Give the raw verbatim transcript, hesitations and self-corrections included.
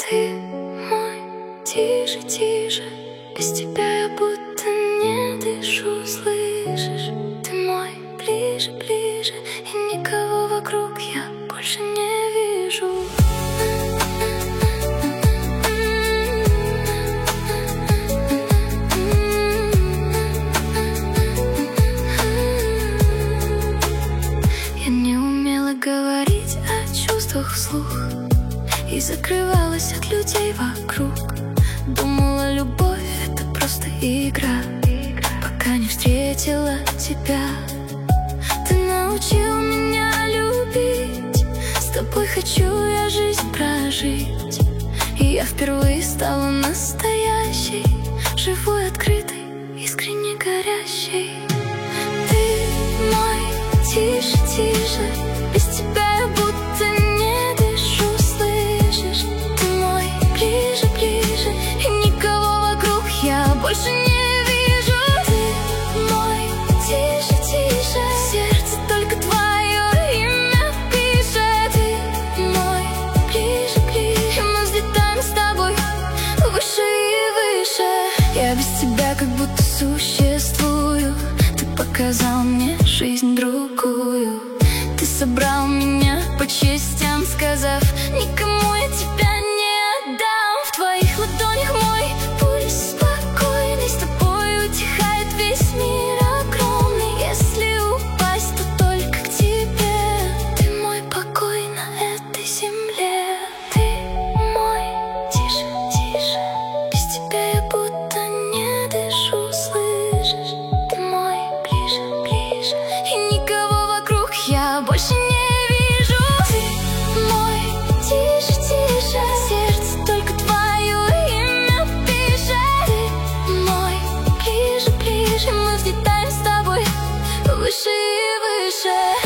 Ты мой, тише, тише. Без тебя я будто не дышу, слышишь? Ты мой, ближе, ближе. И никого вокруг я больше не вижу. Я не умела говорить о чувствах вслух и закрывалась от людей вокруг. Думала, любовь — это просто игра, пока не встретила тебя. Ты научил меня любить, с тобой хочу я жизнь прожить. И я впервые стала настоящей, живой, открытой, искренне горящей. Ты мой, тише, тише. Без тебя я будто не дышу, слышишь? Ты мой, ближе, ближе. И никого вокруг я больше не вижу. Ты мой, тише, тише. Сердце только твое имя пишет. Ты мой, ближе, ближе. Мы взлетаем с тобой выше и выше. Я без тебя как будто существую. Ты показал мне жизнь другую. Ты собрал меня по частям, сказав: никому я тебя не отдам. В твоих ладонях мой пульс спокойный, с тобой утихает весь мир огромный. Если упасть, то только к тебе. Ты мой покой на этой земле. Ты мой, тише, тише. Без тебя я будто не дышу, слышишь? Ты мой, ближе, ближе. И никого вокруг я больше не вижу. Ты мой, тише, тише. Сердце только твое имя пишет. Ты мой, ближе, ближе. Мы взлетаем с тобой выше и выше.